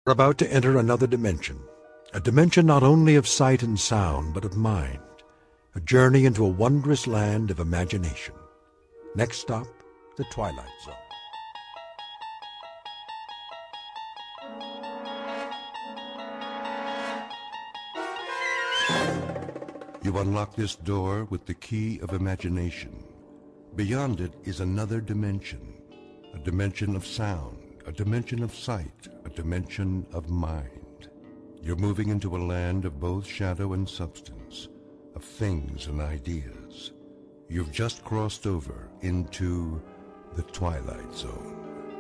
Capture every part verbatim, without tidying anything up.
We're about to enter another dimension, a dimension not only of sight and sound, but of mind, a journey into a wondrous land of imagination. Next stop, the Twilight Zone. You unlock this door with the key of imagination. Beyond it is another dimension, a dimension of sound, a dimension of sight, a dimension of mind. You're moving into a land of both shadow and substance, of things and ideas. You've just crossed over into the Twilight Zone.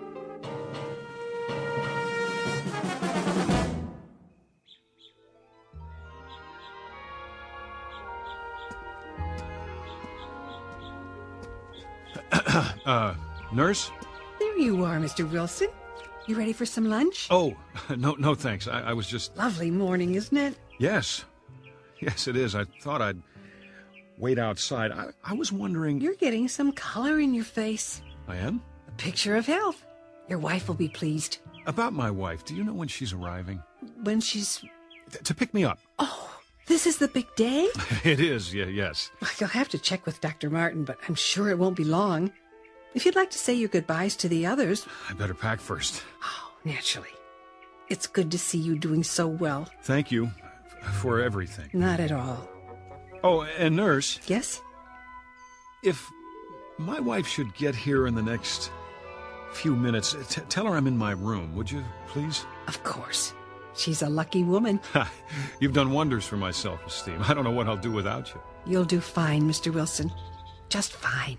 uh, nurse? There you are, Mister Wilson. You ready for some lunch? Oh, no, no thanks. I, I was just... Lovely morning, isn't it? Yes. Yes, it is. I thought I'd wait outside. I, I was wondering... You're getting some color in your face. I am? A picture of health. Your wife will be pleased. About my wife, do you know when she's arriving? When she's... Th- to pick me up. Oh, this is the big day? It is, yeah, yes. You'll have to check with Doctor Martin, but I'm sure it won't be long. If you'd like to say your goodbyes to the others... I better pack first. Oh, naturally. It's good to see you doing so well. Thank you for everything. Not at all. Oh, and nurse... Yes? If my wife should get here in the next few minutes, t- tell her I'm in my room, would you, please? Of course. She's a lucky woman. You've done wonders for my self-esteem. I don't know what I'll do without you. You'll do fine, Mister Wilson. Just fine.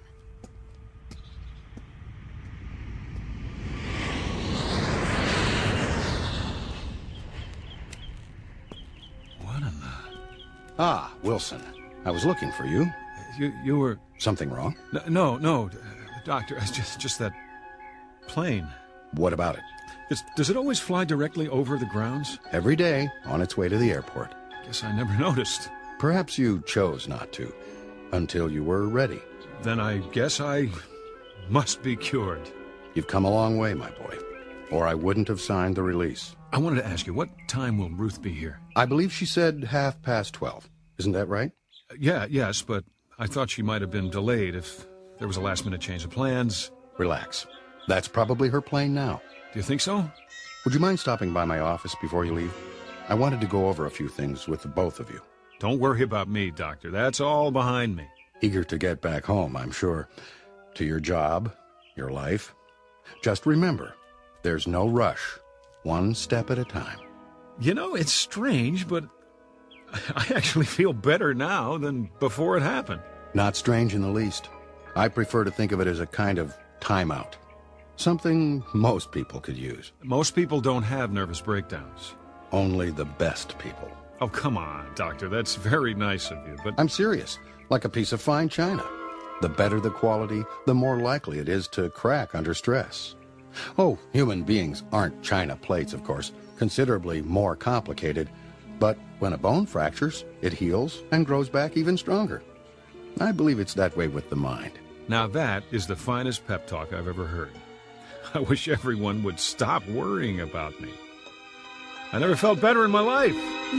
What in the... Ah, Wilson. I was looking for you. You you were... Something wrong? N- No, no, doctor, it's just, just that plane. What about it? It's, does it always fly directly over the grounds? Every day, on its way to the airport. Guess I never noticed. Perhaps you chose not to, until you were ready. Then I guess I must be cured. You've come a long way, my boy, or I wouldn't have signed the release. I wanted to ask you, what time will Ruth be here? I believe she said half past twelve. Isn't that right? Uh, yeah, yes, but I thought she might have been delayed if there was a last-minute change of plans. Relax. That's probably her plane now. Do you think so? Would you mind stopping by my office before you leave? I wanted to go over a few things with the both of you. Don't worry about me, Doctor. That's all behind me. Eager to get back home, I'm sure. To your job, your life. Just remember, there's no rush. One step at a time. You know, it's strange, but I actually feel better now than before it happened. Not strange in the least. I prefer to think of it as a kind of timeout. Something most people could use. Most people don't have nervous breakdowns. Only the best people. Oh, come on, Doctor. That's very nice of you, but... I'm serious. Like a piece of fine china. The better the quality, the more likely it is to crack under stress. Oh, human beings aren't china plates, of course. Considerably more complicated. But when a bone fractures, it heals and grows back even stronger. I believe it's that way with the mind. Now that is the finest pep talk I've ever heard. I wish everyone would stop worrying about me. I never felt better in my life.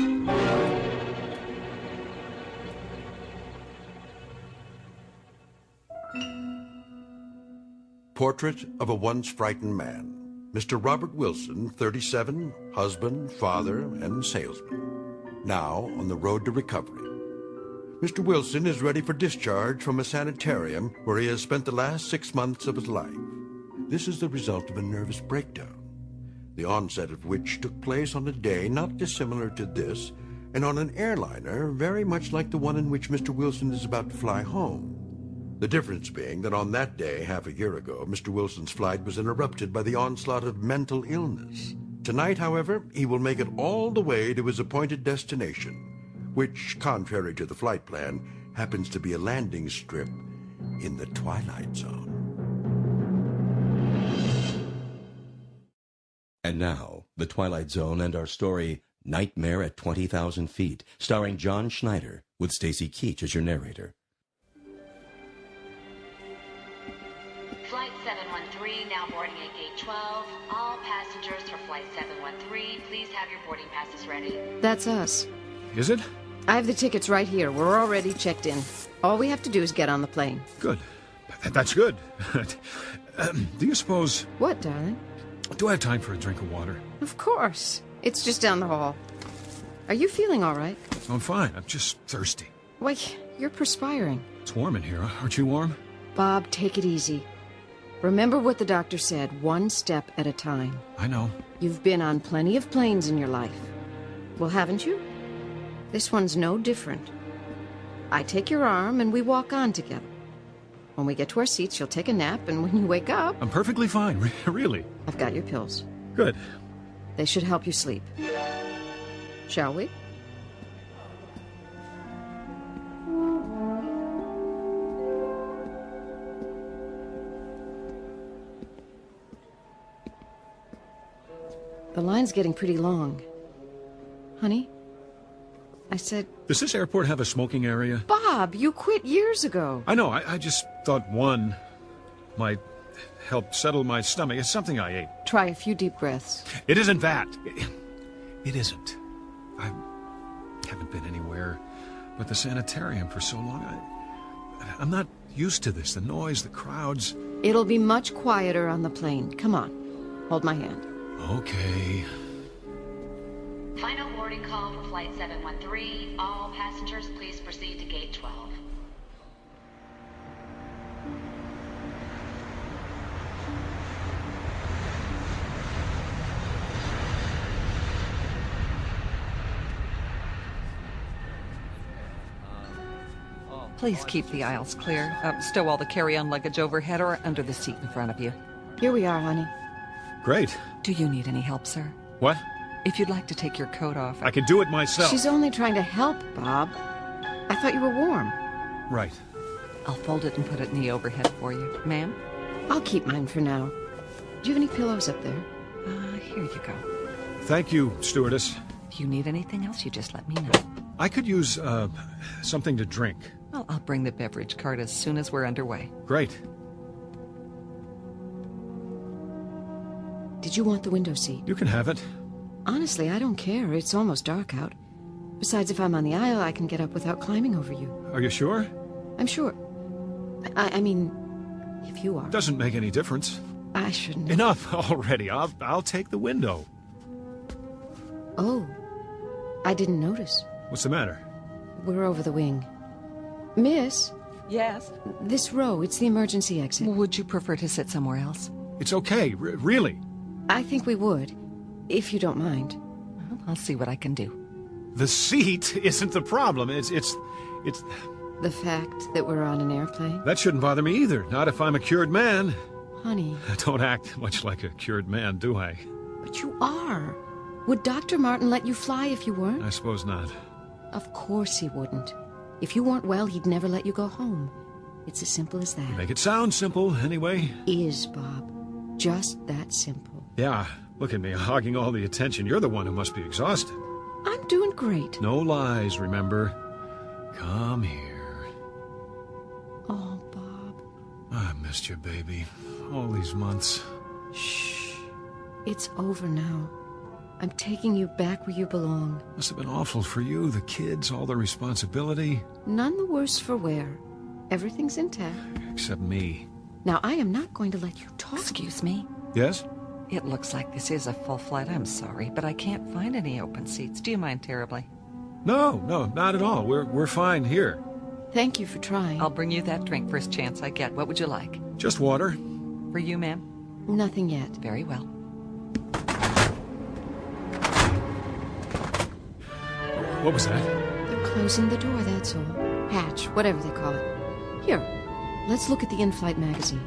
Portrait of a once frightened man. Mister Robert Wilson, thirty-seven, husband, father, and salesman. Now on the road to recovery. Mister Wilson is ready for discharge from a sanitarium where he has spent the last six months of his life. This is the result of a nervous breakdown, the onset of which took place on a day not dissimilar to this, and on an airliner very much like the one in which Mister Wilson is about to fly home. The difference being that on that day, half a year ago, Mister Wilson's flight was interrupted by the onslaught of mental illness. Tonight, however, he will make it all the way to his appointed destination, which, contrary to the flight plan, happens to be a landing strip in the Twilight Zone. And now, The Twilight Zone and our story, Nightmare at twenty thousand feet, starring John Schneider, with Stacy Keach as your narrator. Flight seven one three now boarding at gate twelve. All passengers for flight flight seven one three. Please have your boarding passes ready. That's us. Is it? I have the tickets right here. We're already checked in. All we have to do is get on the plane. Good. That's good. um, do you suppose... What, darling? Do I have time for a drink of water? Of course. It's just down the hall. Are you feeling all right? I'm fine. I'm just thirsty. Wait, you're perspiring. It's warm in here. Aren't you warm? Bob, take it easy. Remember what the doctor said, one step at a time. I know. You've been on plenty of planes in your life. Well, haven't you? This one's no different. I take your arm and we walk on together. When we get to our seats, you'll take a nap, and when you wake up... I'm perfectly fine, re- really. I've got your pills. Good. They should help you sleep. Shall we? The line's getting pretty long. Honey? I said... Does this airport have a smoking area? Bob, you quit years ago. I know. I, I just thought one might help settle my stomach. It's something I ate. Try a few deep breaths. It isn't that. It, it isn't. I haven't been anywhere but the sanitarium for so long. I, I'm not used to this. The noise, the crowds. It'll be much quieter on the plane. Come on. Hold my hand. Okay. Final boarding call for flight seven one three. All passengers, please proceed to gate twelve. Please keep the aisles clear. Uh, stow all the carry-on luggage overhead or under the seat in front of you. Here we are, honey. Great. Do you need any help, sir? What? If you'd like to take your coat off... I can do it myself. She's only trying to help, Bob. I thought you were warm. Right. I'll fold it and put it in the overhead for you. Ma'am? I'll keep mine for now. Do you have any pillows up there? Uh, here you go. Thank you, stewardess. If you need anything else, you just let me know. I could use, uh, something to drink. Well, I'll bring the beverage cart as soon as we're underway. Great. Did you want the window seat? You can have it. Honestly, I don't care. It's almost dark out. Besides, if I'm on the aisle, I can get up without climbing over you. Are you sure? I'm sure. I, I mean, if you are. Doesn't make any difference. I shouldn't. Enough already. I'll, I'll take the window. Oh, I didn't notice. What's the matter? We're over the wing. Miss? Yes? This row, it's the emergency exit. Would you prefer to sit somewhere else? It's okay, r- really. I think we would, if you don't mind. Well, I'll see what I can do. The seat isn't the problem. It's, it's, it's... The fact that we're on an airplane? That shouldn't bother me either. Not if I'm a cured man. Honey. I don't act much like a cured man, do I? But you are. Would Doctor Martin let you fly if you weren't? I suppose not. Of course he wouldn't. If you weren't well, he'd never let you go home. It's as simple as that. You make it sound simple, anyway. Is, Bob. Just that simple. Yeah, look at me, hogging all the attention. You're the one who must be exhausted. I'm doing great. No lies, remember. Come here. Oh, Bob. I missed you, baby. All these months. Shh. It's over now. I'm taking you back where you belong. Must have been awful for you, the kids, all the responsibility. None the worse for wear. Everything's intact. Except me. Now, I am not going to let you talk. Excuse me? Yes? It looks like this is a full flight. I'm sorry, but I can't find any open seats. Do you mind terribly? No, no, not at all. We're, we're fine here. Thank you for trying. I'll bring you that drink first chance I get. What would you like? Just water. For you, ma'am? Nothing yet. Very well. What was that? They're closing the door, that's all. Hatch, whatever they call it. Here, let's look at the in-flight magazine.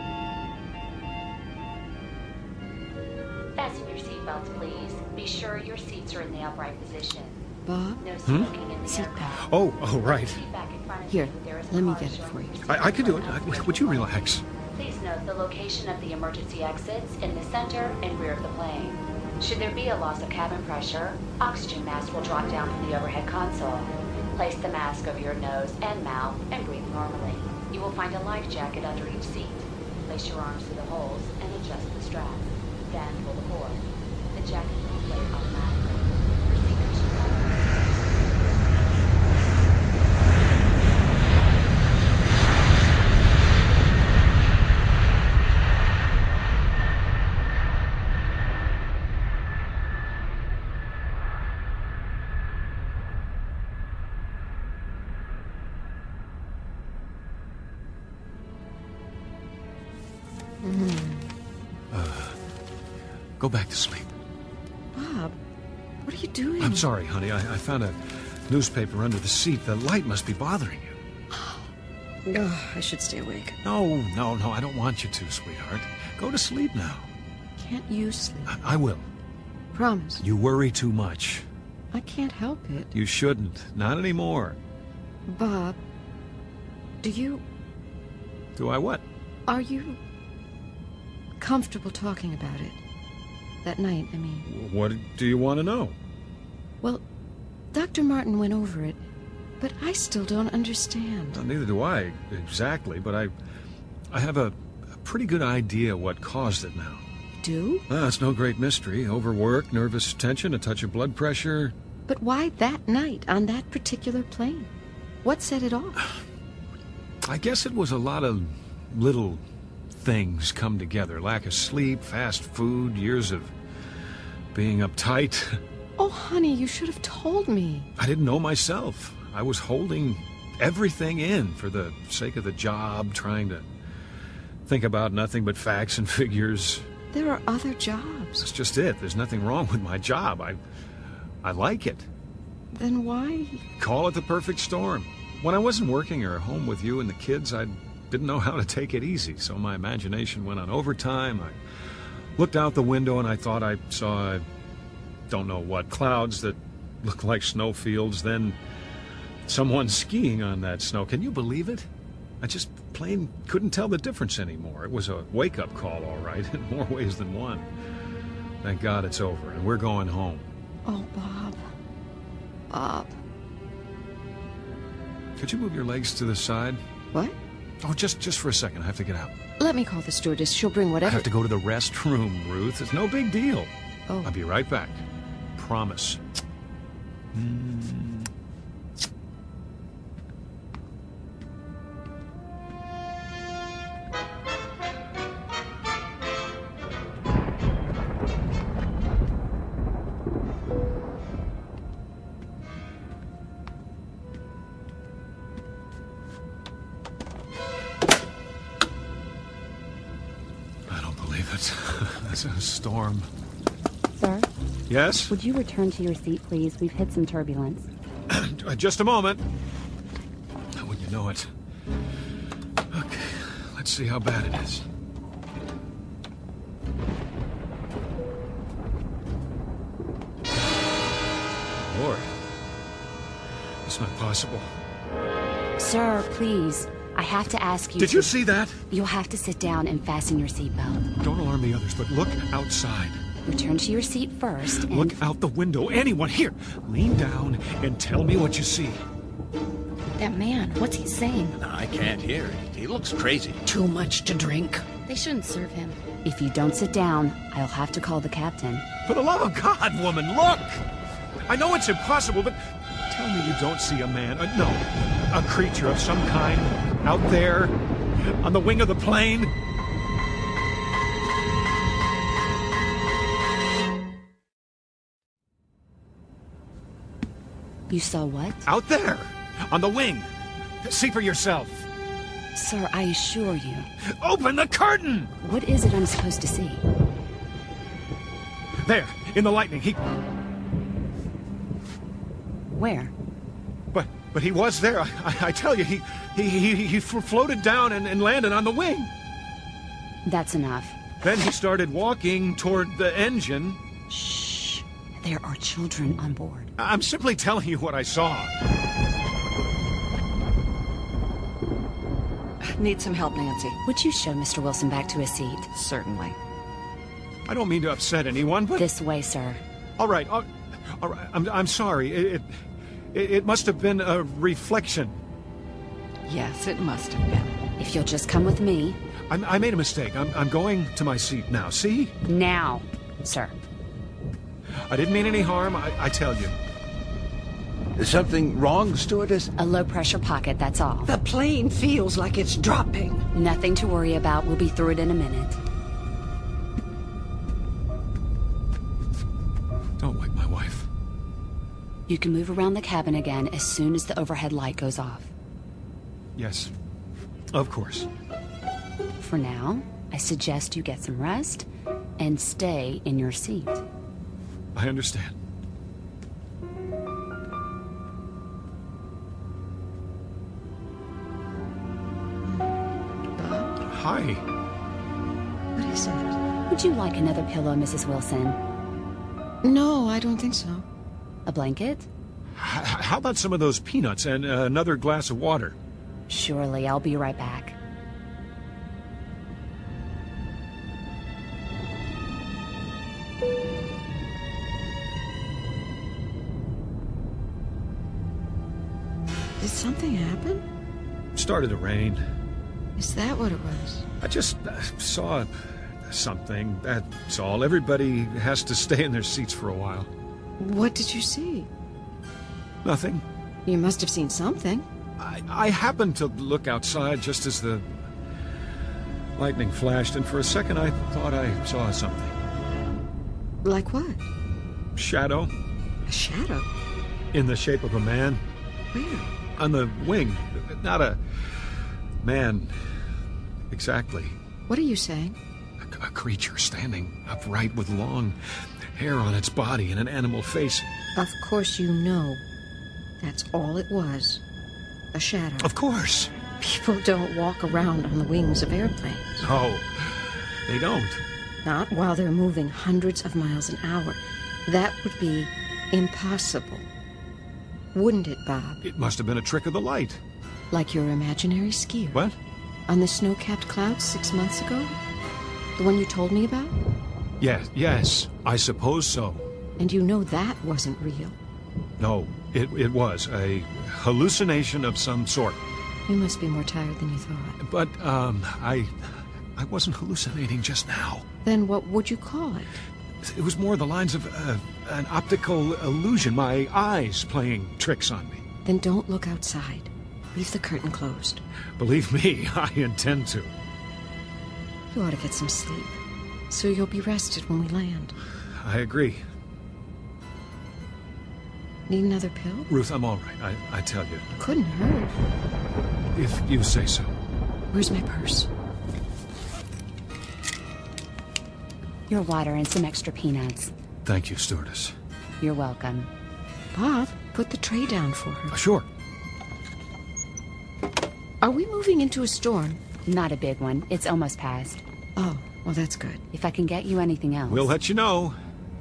Fasten your seatbelts, please. Be sure your seats are in the upright position. Bob? No smoking in the Seat aircraft. Oh, oh, right. Seat back in front of Here, you. There is a let me car get it showing for you. your I, I could do it. I, would you relax? Please note the location of the emergency exits in the center and rear of the plane. Should there be a loss of cabin pressure, oxygen mask will drop down from the overhead console. Place the mask over your nose and mouth and breathe normally. You will find a life jacket under each seat. Place your arms through the holes and adjust the strap. Then pull the cord. The Go back to sleep. Bob, what are you doing? I'm sorry, honey. I, I found a newspaper under the seat. The light must be bothering you. Oh, I should stay awake. No, no, no. I don't want you to, sweetheart. Go to sleep now. Can't you sleep? I, I will. Promise. You worry too much. I can't help it. You shouldn't. Not anymore. Bob, do you... Do I what? Are you comfortable talking about it? That night, I mean. What do you want to know? Well, Doctor Martin went over it, but I still don't understand. Well, neither do I, exactly, but I... I have a, a pretty good idea what caused it now. Do? Well, it's no great mystery. Overwork, nervous tension, a touch of blood pressure. But why that night, on that particular plane? What set it off? I guess it was a lot of little things come together. Lack of sleep, fast food, years of being uptight. Oh, honey, you should have told me. I didn't know myself. I was holding everything in for the sake of the job, trying to think about nothing but facts and figures. There are other jobs. That's just it. There's nothing wrong with my job. I, I like it. Then why? Call it the perfect storm. When I wasn't working or home with you and the kids, I didn't know how to take it easy, so my imagination went on overtime. I looked out the window and I thought I saw, I don't know what, clouds that looked like snowfields, then someone skiing on that snow. Can you believe it? I just plain couldn't tell the difference anymore. It was a wake-up call, all right, in more ways than one. Thank God it's over, and we're going home. Oh, Bob. Bob. Could you move your legs to the side? What? Oh, just just for a second. I have to get out. Let me call the stewardess. She'll bring I whatever... have to go to the restroom, Ruth. It's no big deal. Oh. I'll be right back. Promise. Mm. It's a storm. Sir? Yes? Would you return to your seat, please? We've hit some turbulence. Just a moment. Wouldn't you know it? Okay, let's see how bad it is. Lord. It's not possible. Sir, please. I have to ask you... Did to... you see that? You'll have to sit down and fasten your seatbelt. Don't alarm the others, but look outside. Return to your seat first and... Look out the window. Anyone here. Lean down and tell me what you see. That man, what's he saying? I can't hear. He looks crazy. Too much to drink. They shouldn't serve him. If you don't sit down, I'll have to call the captain. For the love of God, woman, look! I know it's impossible, but tell me you don't see a man, uh, no, a creature of some kind out there on the wing of the plane. You saw what? Out there, on the wing. See for yourself. Sir, I assure you. Open the curtain! What is it I'm supposed to see? There, in the lightning, he... Where? But but he was there. I, I, I tell you, he he he, he floated down and, and landed on the wing. That's enough. Then he started walking toward the engine. Shh. There are children on board. I'm simply telling you what I saw. Need some help, Nancy? Would you show Mister Wilson back to his seat? Certainly. I don't mean to upset anyone, but... This way, sir. All right, all, all right. I'm, I'm sorry. It, it, it must have been a reflection. Yes, it must have been. If you'll just come with me... I'm, I made a mistake. I'm, I'm going to my seat now. See? Now, sir. I didn't mean any harm, I, I tell you. Is something wrong, stewardess? A low-pressure pocket, that's all. The plane feels like it's dropping. Nothing to worry about. We'll be through it in a minute. Don't wake my wife. You can move around the cabin again as soon as the overhead light goes off. Yes, of course. For now, I suggest you get some rest and stay in your seat. I understand. Bob? Hi. What is it? Would you like another pillow, Missus Wilson? No, I don't think so. A blanket? H- how about some of those peanuts and uh, another glass of water? Surely, I'll be right back. Did something happen? Started to rain. Is that what it was? I just uh, saw something, that's all. Everybody has to stay in their seats for a while. What did you see? Nothing. You must have seen something. I, I happened to look outside just as the lightning flashed, and for a second I thought I saw something. Like what? Shadow. A shadow? In the shape of a man. Where? On the wing. Not a man exactly. What are you saying? A, a creature standing upright with long hair on its body and an animal face. Of course you know. That's all it was. A shadow. Of course. People don't walk around on the wings of airplanes. No, they don't. Not while they're moving hundreds of miles an hour. That would be impossible. Wouldn't it, Bob? It must have been a trick of the light. Like your imaginary skier. What? On the snow-capped clouds six months ago? The one you told me about? Yes, yes, I suppose so. And you know that wasn't real. No, it, it was a hallucination of some sort. You must be more tired than you thought. But, um, I... I wasn't hallucinating just now. Then what would you call it? It was more the lines of uh, an optical illusion, my eyes playing tricks on me. Then don't look outside. Leave the curtain closed. Believe me, I intend to. You ought to get some sleep, so you'll be rested when we land. I agree. Need another pill? Ruth, I'm all right, I, I tell you. Couldn't hurt. If you say so. Where's my purse? Your water and some extra peanuts. Thank you, stewardess. You're welcome. Bob, put the tray down for her. Sure. Are we moving into a storm? Not a big one. It's almost past. Oh, well, that's good. If I can get you anything else. We'll let you know.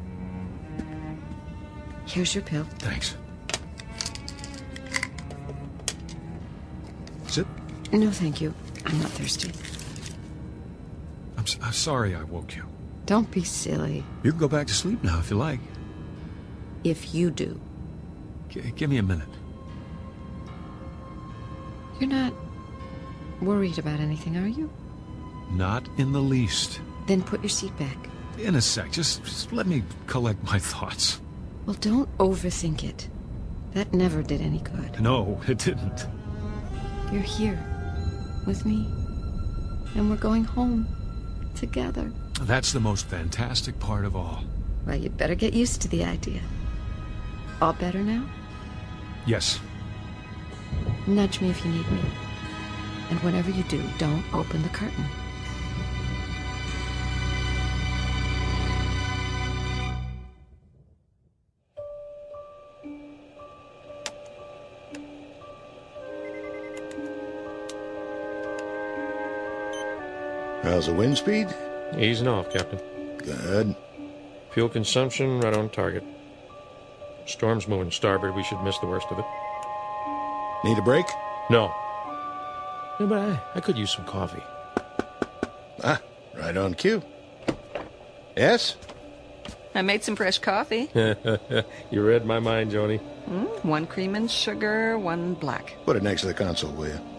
Here's your pill. Thanks. Sit. No, thank you. I'm not thirsty. I'm, s- I'm sorry I woke you. Don't be silly. You can go back to sleep now if you like. If you do. G- give me a minute. You're not worried about anything, are you? Not in the least. Then put your seat back. In a sec. Just, just let me collect my thoughts. Well, don't overthink it. That never did any good. No, it didn't. You're here with me, and we're going home together. That's the most fantastic part of all. Well, you'd better get used to the idea. All better now? Yes. Nudge me if you need me. And whenever you do, don't open the curtain. How's the wind speed? Easing off, Captain. Good. Fuel consumption right on target. Storm's moving starboard. We should miss the worst of it. Need a break? No. Yeah, but I, I could use some coffee. Ah, right on cue. Yes? I made some fresh coffee. You read my mind, Joni. Mm, one cream and sugar, one black. Put it next to the console, will you?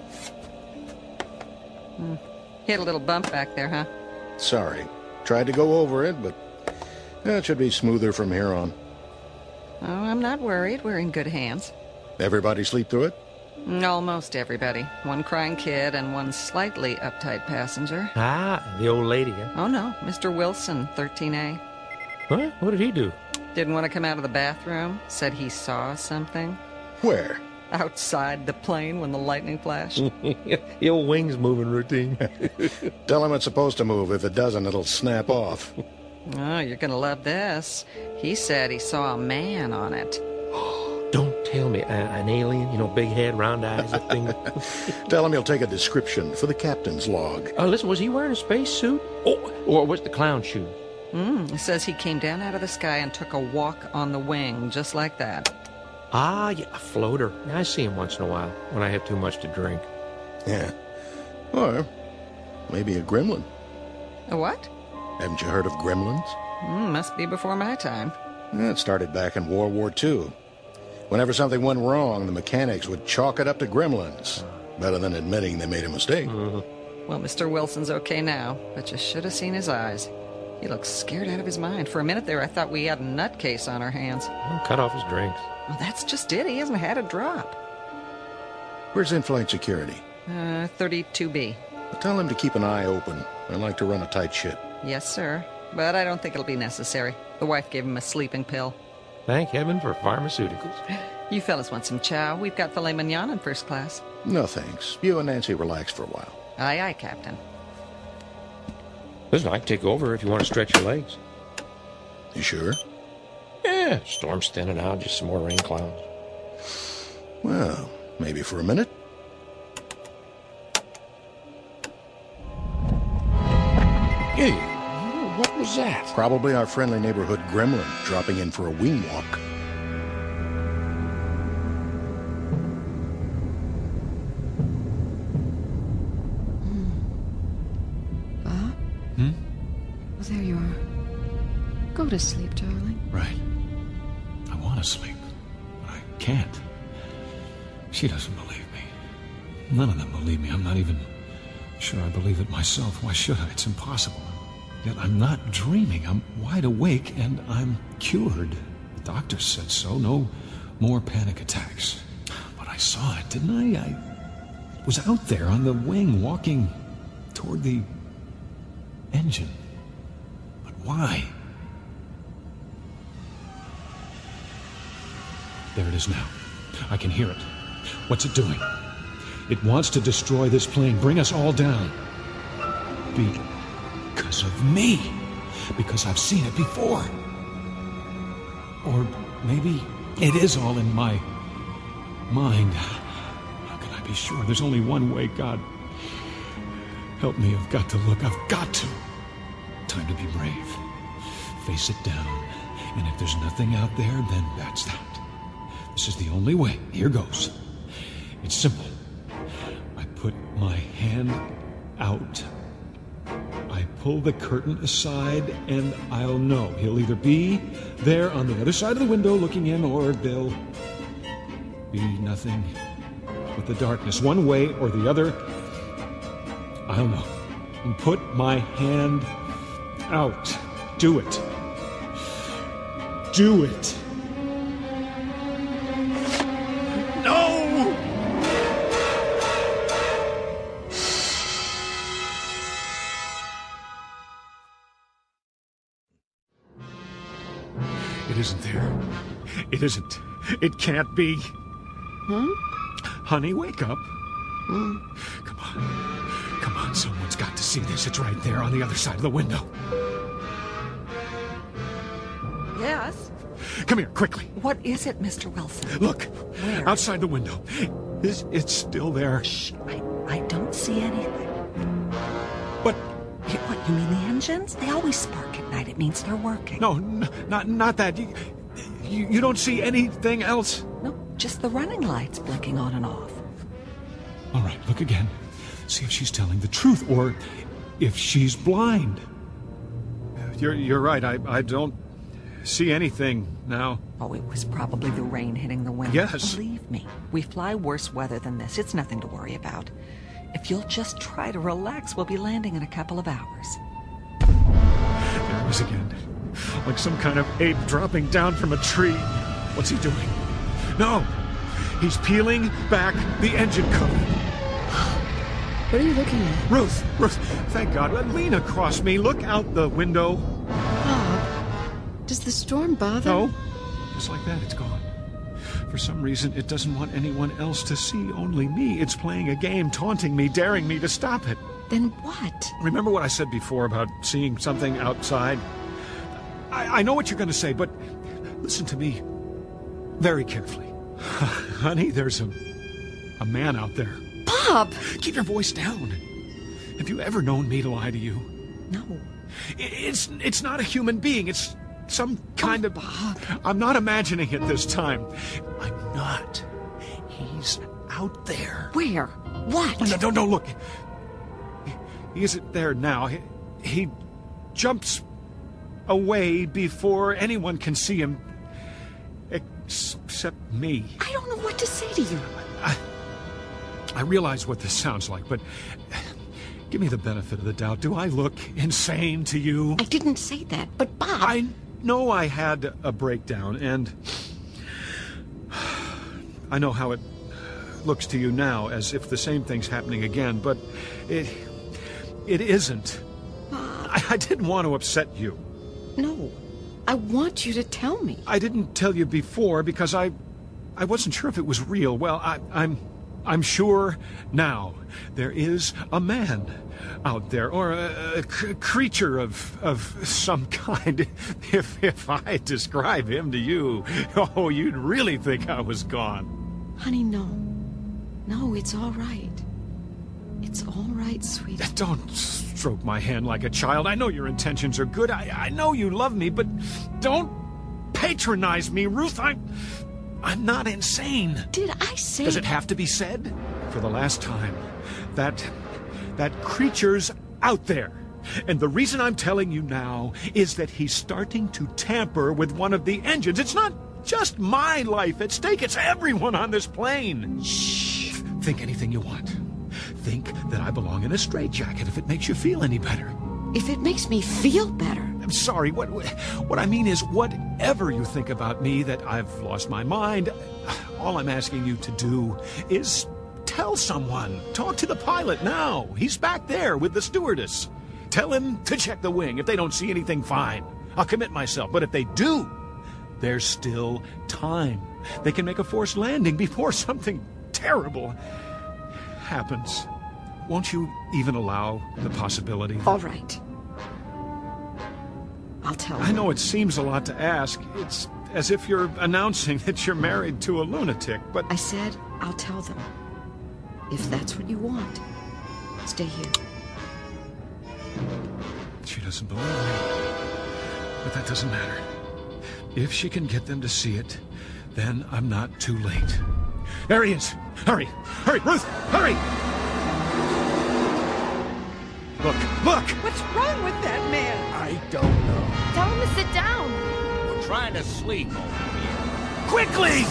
Mm. Hit a little bump back there, huh? Sorry. Tried to go over it, but eh, it should be smoother from here on. Oh, I'm not worried. We're in good hands. Everybody sleep through it? Almost everybody. One crying kid and one slightly uptight passenger. Ah, the old lady, huh? Oh, no. Mister Wilson, thirteen A. What? What did he do? Didn't want to come out of the bathroom. Said he saw something. Where? Outside the plane when the lightning flashed. The old wing's moving routine. Tell him it's supposed to move. If it doesn't, it'll snap off. Oh, you're going to love this. He said he saw a man on it. Don't tell me. Uh, an alien, you know, big head, round eyes, that thing. Tell him he'll take a description for the captain's log. Oh, listen, was he wearing a spacesuit? Oh, or was the clown shoes? Mm, it says he came down out of the sky and took a walk on the wing, just like that. Ah, yeah, a floater. I see him once in a while when I have too much to drink. Yeah. Or maybe a gremlin. A what? Haven't you heard of gremlins? Mm, must be before my time. Yeah, it started back in World War Two. Whenever something went wrong, the mechanics would chalk it up to gremlins. Better than admitting they made a mistake. Mm-hmm. Well, Mister Wilson's okay now, but you should have seen his eyes. He looks scared out of his mind. For a minute there, I thought we had a nutcase on our hands. Well, cut off his drinks. Well, that's just it. He hasn't had a drop. Where's in-flight security? Uh, thirty-two B. Tell him to keep an eye open. I like to run a tight ship. Yes, sir. But I don't think it'll be necessary. The wife gave him a sleeping pill. Thank heaven for pharmaceuticals. You fellas want some chow? We've got filet mignon in first class. No, thanks. You and Nancy relax for a while. Aye, aye, Captain. Listen, I can take over if you want to stretch your legs. You sure? Yeah, storm's thinning out, just some more rain clouds. Well, maybe for a minute. Hey, what was that? Probably our friendly neighborhood gremlin dropping in for a wing walk. Bob? Hmm? Well, there you are. Go to sleep, darling. Right. I want to sleep, but I can't. She doesn't believe me. None of them believe me. I'm not even sure I believe it myself. Why should I? It's impossible. Yet I'm not dreaming. I'm wide awake and I'm cured. The doctor said so. No more panic attacks. But I saw it, didn't I? I was out there on the wing walking toward the engine. But why? There it is now. I can hear it. What's it doing? It wants to destroy this plane, bring us all down. Because of me. Because I've seen it before. Or maybe it is all in my mind. How can I be sure? There's only one way. God, help me. I've got to look. I've got to. Time to be brave. Face it down. And if there's nothing out there, then that's that. This is the only way. Here goes. It's simple. I put my hand out. I pull the curtain aside, and I'll know. He'll either be there on the other side of the window looking in, or there'll be nothing but the darkness. One way or the other, I'll know. And put my hand out. Do it. Do it. It isn't there. It isn't. It can't be. Huh? Honey, wake up. Hmm? Come on. Come on, someone's got to see this. It's right there on the other side of the window. Yes? Come here, quickly. What is it, Mister Wilson? Look. Where? Outside the window. It's, it's still there. Shh. I, I don't see anything. But... What, you mean the engines? They always spark at night. It means they're working. No, n- not not that. You, you, you don't see anything else? No, just the running lights blinking on and off. All right, look again. See if she's telling the truth, or if she's blind. You're you're right. I, I don't see anything now. Oh, it was probably the rain hitting the window. Yes. Believe me, we fly worse weather than this. It's nothing to worry about. If you'll just try to relax, we'll be landing in a couple of hours. There he is again. Like some kind of ape dropping down from a tree. What's he doing? No! He's peeling back the engine cover. What are you looking at? Ruth! Ruth! Thank God. Lean across me. Look out the window. Bob, does the storm bother? No. Just like that, it's gone. For some reason, it doesn't want anyone else to see, only me. It's playing a game, taunting me, daring me to stop it. Then what? Remember what I said before about seeing something outside? I, I know what you're going to say, but listen to me very carefully. Honey, there's a, a man out there. Bob! Keep your voice down. Have you ever known me to lie to you? No. It's, it's not a human being. It's some kind oh, of... Bob. I'm not imagining it this time. I'm not. He's out there. Where? What? No, don't, don't look. He, he isn't there now. He, he jumps away before anyone can see him. Except me. I don't know what to say to you. I, I realize what this sounds like, but give me the benefit of the doubt. Do I look insane to you? I didn't say that, but Bob... I know I had a breakdown, and I know how it looks to you now, as if the same thing's happening again, but it, it isn't. I, I didn't want to upset you. No. I want you to tell me. I didn't tell you before because I I wasn't sure if it was real. Well, I, I'm I'm sure now. There is a man out there, or a, a c- creature of of some kind. If if I describe him to you, oh, you'd really think I was gone. Honey, no. No, it's all right. It's all right, sweetie. Don't stroke my hand like a child. I know your intentions are good. I, I know you love me, but don't patronize me, Ruth. I'm, I'm not insane. Did I say... Does it have to be said? For the last time, that, that creature's out there. And the reason I'm telling you now is that he's starting to tamper with one of the engines. It's not just my life at stake. It's everyone on this plane. Shh. Think anything you want. Think that I belong in a straitjacket if it makes you feel any better. If it makes me feel better. I'm sorry. What, what I mean is, whatever you think about me, that I've lost my mind, all I'm asking you to do is tell someone. Talk to the pilot now. He's back there with the stewardess. Tell him to check the wing. If they don't see anything, fine. I'll commit myself. But if they do, there's still time. They can make a forced landing before something terrible happens. Won't you even allow the possibility? All right. I'll tell I know it seems a lot to ask. It's as if you're announcing that you're married to a lunatic, but... I said I'll tell them. If that's what you want. Stay here. She doesn't believe me. But that doesn't matter. If she can get them to see it, then I'm not too late. There he is! Hurry! Hurry, Ruth! Hurry! Look! Look! What's wrong with that man? I don't know. Tell him to sit down. We're trying to sleep over here. Quickly!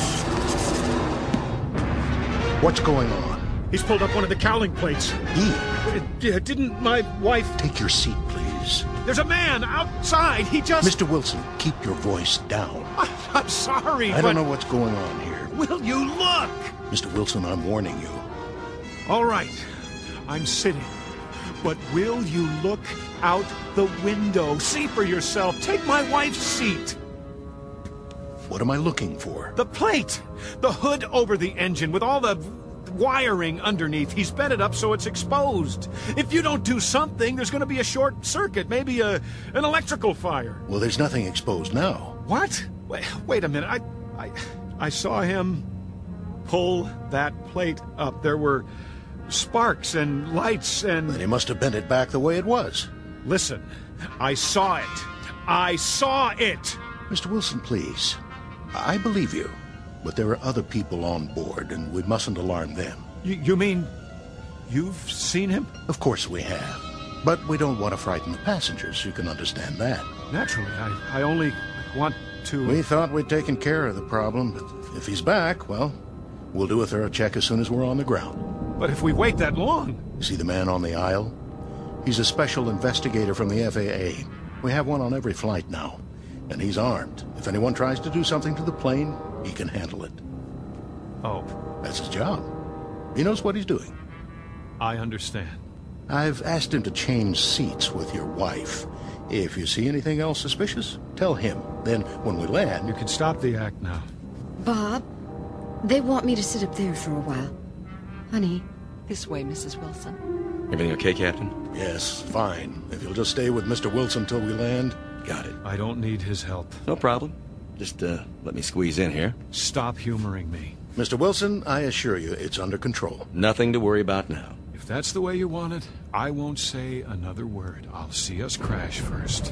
What's going on? He's pulled up one of the cowling plates. He? Uh, didn't my wife... Take your seat, please. There's a man outside. He just... Mister Wilson, keep your voice down. I, I'm sorry, I but... don't know what's going on here. Will you look? Mister Wilson, I'm warning you. All right. I'm sitting. But will you look out the window? See for yourself. Take my wife's seat. What am I looking for? The plate. The hood over the engine with all the wiring underneath. He's bent it up so it's exposed. If you don't do something, there's going to be a short circuit, maybe a an electrical fire. Well, there's nothing exposed now. What? Wait, wait a minute. I, I, I saw him pull that plate up. There were sparks and lights and... Then he must have bent it back the way it was. Listen, I saw it. I saw it. Mister Wilson, please. I believe you. But there are other people on board, and we mustn't alarm them. You, you mean you've seen him? Of course we have. But we don't want to frighten the passengers. You can understand that. Naturally. I, I only want to... We thought we'd taken care of the problem, but if he's back, well, we'll do a thorough check as soon as we're on the ground. But if we wait that long... See the man on the aisle? He's a special investigator from the F A A. We have one on every flight now. And he's armed. If anyone tries to do something to the plane, he can handle it. Oh. That's his job. He knows what he's doing. I understand. I've asked him to change seats with your wife. If you see anything else suspicious, tell him. Then, when we land... You can stop the act now. Bob, they want me to sit up there for a while. Honey. This way, Missus Wilson. Everything okay, Captain? Yes, fine. If you'll just stay with Mister Wilson till we land. got it. I don't need his help. No problem. Just, uh, let me squeeze in here. Stop humoring me. Mister Wilson, I assure you it's under control. Nothing to worry about now. If that's the way you want it, I won't say another word. I'll see us crash first.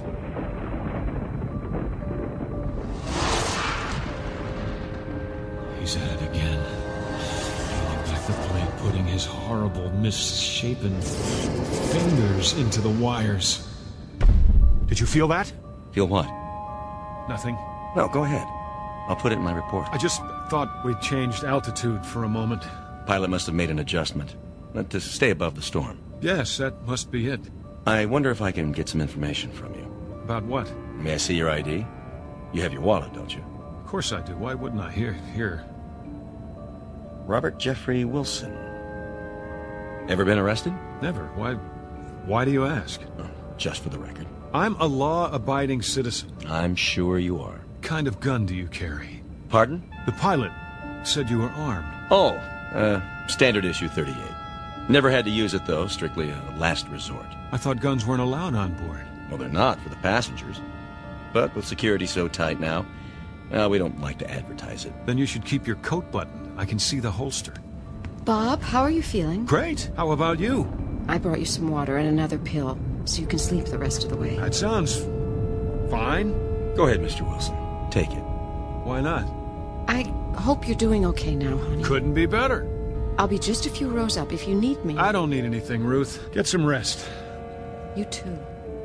He's at it again. Peeling back the plate, putting his horrible, misshapen fingers into the wires. Did you feel that? Feel what? Nothing. No, go ahead. I'll put it in my report. I just thought we changed altitude for a moment. Pilot must have made an adjustment. But to stay above the storm. Yes, that must be it. I wonder if I can get some information from you. About what? May I see your I D? You have your wallet, don't you? Of course I do. Why wouldn't I? Here, here. Robert Jeffrey Wilson. Ever been arrested? Never. Why, why do you ask? Oh, just for the record. I'm a law-abiding citizen. I'm sure you are. What kind of gun do you carry? Pardon? The pilot said you were armed. Oh, uh, standard issue thirty-eight. Never had to use it, though. Strictly a last resort. I thought guns weren't allowed on board. Well, they're not for the passengers. But with security so tight now, well, we don't like to advertise it. Then you should keep your coat button. I can see the holster. Bob, how are you feeling? Great. How about you? I brought you some water and another pill, so you can sleep the rest of the way. That sounds fine. Go ahead, Mister Wilson. Take it. Why not? I hope you're doing okay now, honey. Couldn't be better. I'll be just a few rows up if you need me. I don't need anything, Ruth. Get some rest. You too.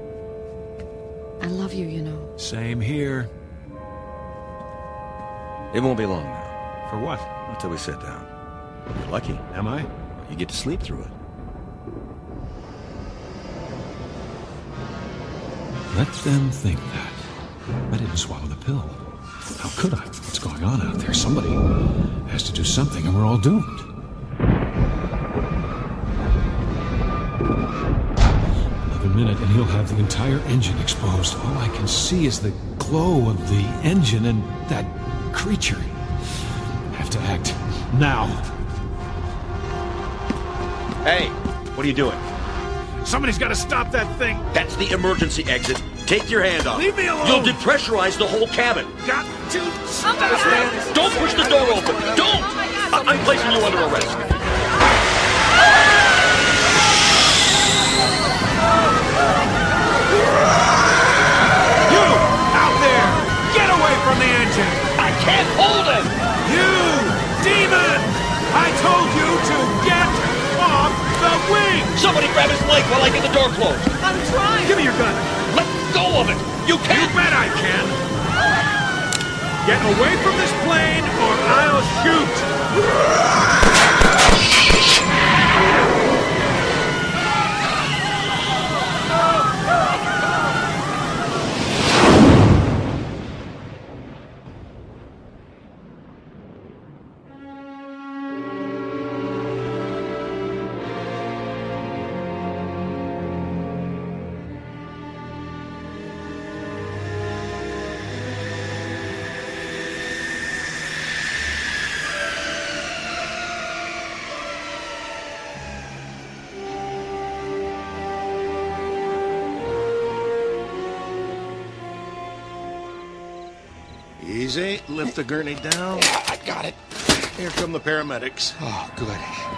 I love you, you know. Same here. It won't be long now. For what? Until we sit down. You're lucky. Am I? You get to sleep through it. Let them think that. I didn't swallow the pill. How could I? What's going on out there? Somebody has to do something, and we're all doomed. Another minute, and he'll have the entire engine exposed. All I can see is the glow of the engine and that creature. I have to act now. Hey, what are you doing? Somebody's got to stop that thing. That's the emergency exit. Take your hand off. Leave me alone. You'll depressurize the whole cabin. Got to stop it. Don't push the door open. Don't. I- I'm placing you under arrest. You out there! Get away from the engine. I can't hold it. You demon! I told you to get off the wing. Somebody grab his leg while I get the door closed. I'm trying. Give me your gun. Let go of it! You can't! You bet I can! Get away from this plane or I'll shoot! Easy. Lift the gurney down. Yeah, I got it. Here come the paramedics. Oh, good.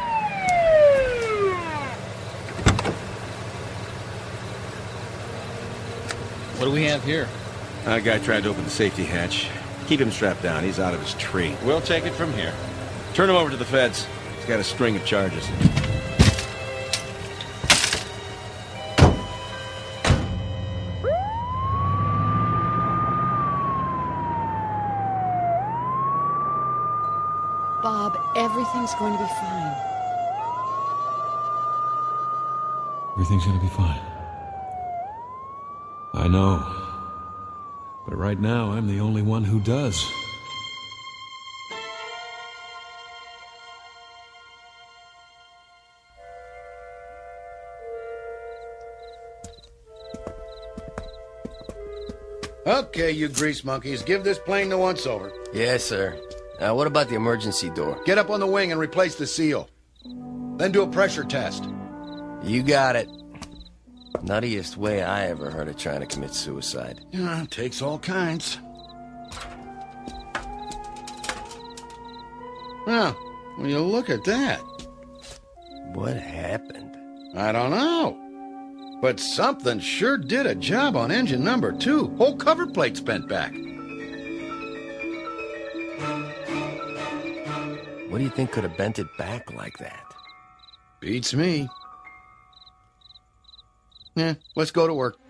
What do we have here? A guy tried to open the safety hatch. Keep him strapped down. He's out of his tree. We'll take it from here. Turn him over to the feds. He's got a string of charges. Bob, everything's going to be fine. Everything's gonna be fine. I know. But right now, I'm the only one who does. Okay, you grease monkeys, give this plane the once-over. Yes, sir. Now, what about the emergency door? Get up on the wing and replace the seal. Then do a pressure test. You got it. Nuttiest way I ever heard of trying to commit suicide. Yeah, takes all kinds. Well, will you look at that? What happened? I don't know. But something sure did a job on engine number two. Whole cover plate's bent back. What do you think could have bent it back like that? Beats me. Yeah, let's go to work.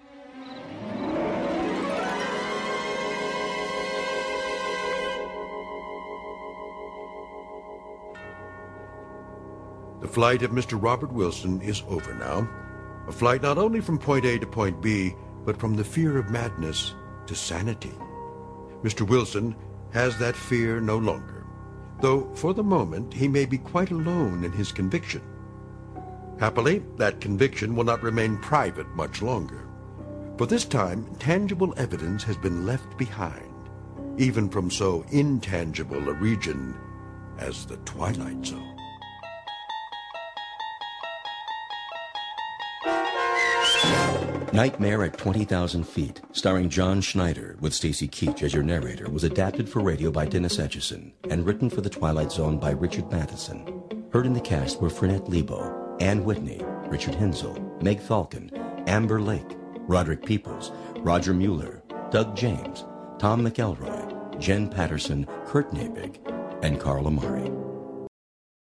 The flight of Mister Robert Wilson is over now. A flight not only from point A to point B, but from the fear of madness to sanity. Mister Wilson has that fear no longer, though for the moment he may be quite alone in his conviction. Happily, that conviction will not remain private much longer. For this time, tangible evidence has been left behind, even from so intangible a region as the Twilight Zone. Nightmare at twenty thousand feet, starring John Schneider with Stacy Keach as your narrator, was adapted for radio by Dennis Etchison and written for The Twilight Zone by Richard Matheson. Heard in the cast were Frenette Lebo, Ann Whitney, Richard Hensel, Meg Falcon, Amber Lake, Roderick Peoples, Roger Mueller, Doug James, Tom McElroy, Jen Patterson, Kurt Nabig, and Carl Amari.